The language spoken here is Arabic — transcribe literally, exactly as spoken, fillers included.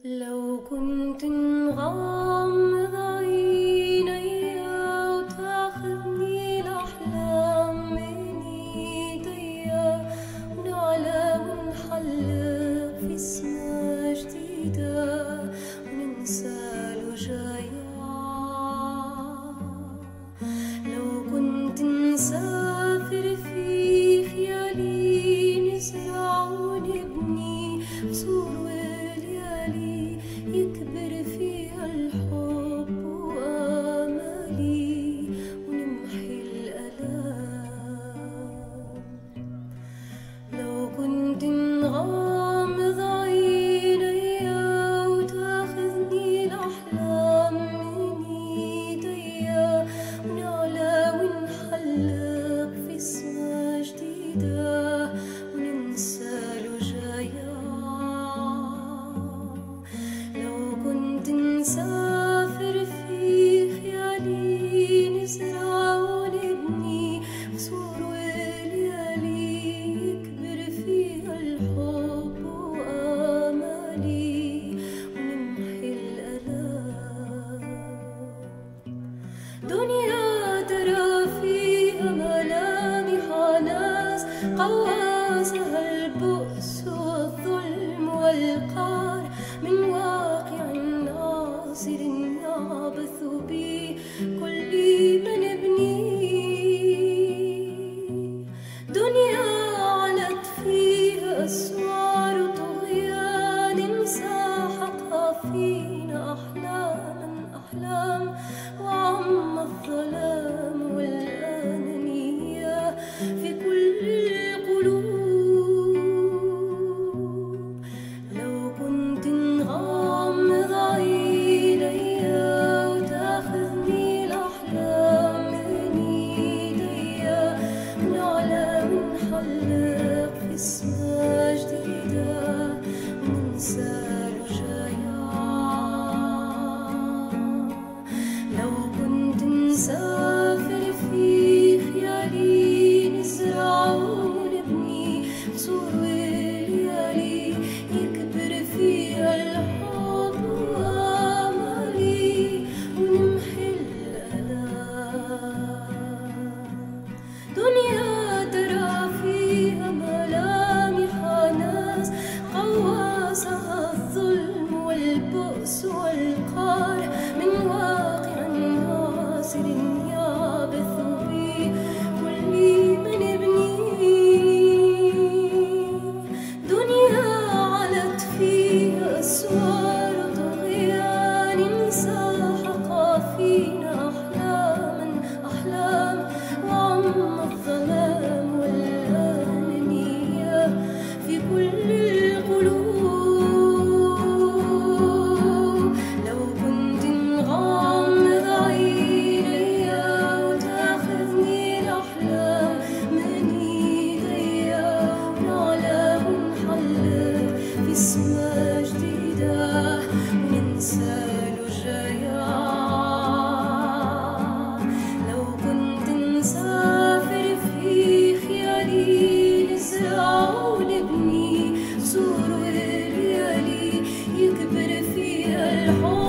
لو كنت نغمض عيني وتاخذني الأحلام من ايديا ونعلى ونحلق في سما جديدة وننسى الوجايا. لو كنت نسافر في خيالي نزرع ونبني قصور يكبر فيها الحب وآمالي ونمحي الآلام. لو كنت نغمض عيني وتاخذني الأحلام من ايديا ونعلى ونحلق في سما جديدة وننسى الوجايا. نسافر في خيالي نزرع ونبني قصور وليالي يكبر فيها الحب وآمالي ونمحي الآلام. دنيا ترى فيها ملامح ناس قواسها البؤس والظلم والقهر من واقع ناصر يعبث بكل من ابنيه. دنيا علت فيها أسوار طغيان ساحقها فينا أحلاما أحلام وعم الظلام والأنانية في كل القلوب. لو كنت نغمض عيني وتاخذني الأحلام من ايديا ونعلى ونحلق في سما جديدة وننسى الوجايا. لو كنت نسافر في خيالي نزرع ونبني قصور وليالي يكبر فيها الحب وآمالي ونمحي الآلام. دنيا ترى فيها ملامح ناس قواسها الظلم والبؤس والقهر من واقع ناصر يعبث بكل من ابنيه. دنيا علت فيها أسوار طغيان ساحقها فينا أحلاما أحلام وعم الظلام والأنانية في كل القلوب. لو كنت نغمض عيني وتاخذني الأحلام من ايديا ونعلى ونحلق في سما جديدة وننسى الوجايا. لو كنت نسافر في خيالي نزرع ونبني قصور وليالي يكبر فيها الحب